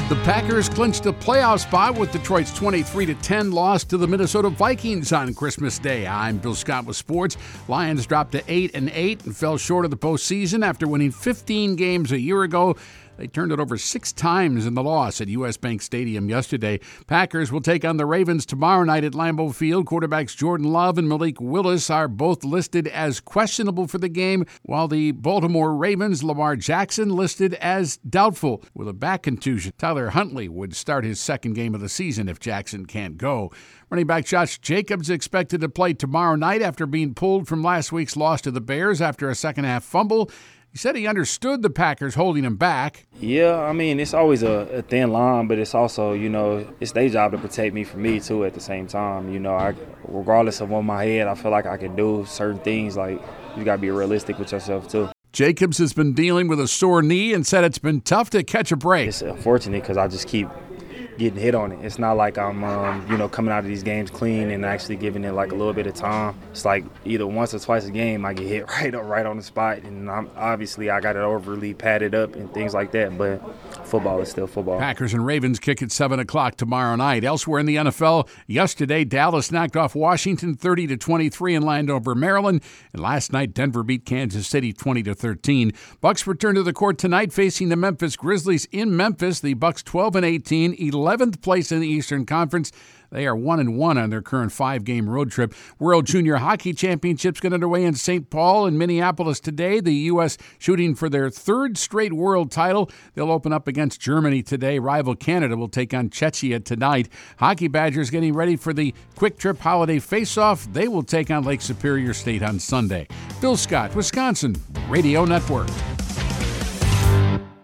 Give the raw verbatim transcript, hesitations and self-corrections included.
The Packers clinched a playoff spot with Detroit's twenty-three to ten loss to the Minnesota Vikings on Christmas Day. I'm Bill Scott with sports. Lions dropped to eight and eight and fell short of the postseason after winning fifteen games a year ago. They turned it over six times in the loss at U S. Bank Stadium yesterday. Packers will take on the Ravens tomorrow night at Lambeau Field. Quarterbacks Jordan Love and Malik Willis are both listed as questionable for the game, while the Baltimore Ravens' Lamar Jackson listed as doubtful with a back contusion. Tyler Huntley would start his second game of the season if Jackson can't go. Running back Josh Jacobs expected to play tomorrow night after being pulled from last week's loss to the Bears after a second-half fumble. He said he understood the Packers holding him back. Yeah, I mean, it's always a, a thin line, but it's also, you know, it's their job to protect me from me, too, at the same time. You know, I, regardless of on my head, I feel like I can do certain things. Like, you got to be realistic with yourself, too. Jacobs has been dealing with a sore knee and said it's been tough to catch a break. It's unfortunate because I just keep getting hit on it. It's not like I'm, um, you know, coming out of these games clean and actually giving it like a little bit of time. It's like either once or twice a game I get hit right up, right on the spot, and I'm, obviously I got it overly padded up and things like that. But football is still football. Packers and Ravens kick at seven o'clock tomorrow night. Elsewhere in the N F L, yesterday Dallas knocked off Washington thirty to twenty-three in Landover, Maryland, and last night Denver beat Kansas City twenty to thirteen. Bucks return to the court tonight facing the Memphis Grizzlies in Memphis. The Bucks twelve and eighteen, eleventh place in the Eastern Conference. They are one and one on their current five-game road trip. World Junior Hockey Championships get underway in Saint Paul and Minneapolis today. The U S shooting for their third straight world title. They'll open up against Germany today. Rival Canada will take on Czechia tonight. Hockey Badgers getting ready for the Quick Trip Holiday Face-Off. They will take on Lake Superior State on Sunday. Bill Scott, Wisconsin Radio Network.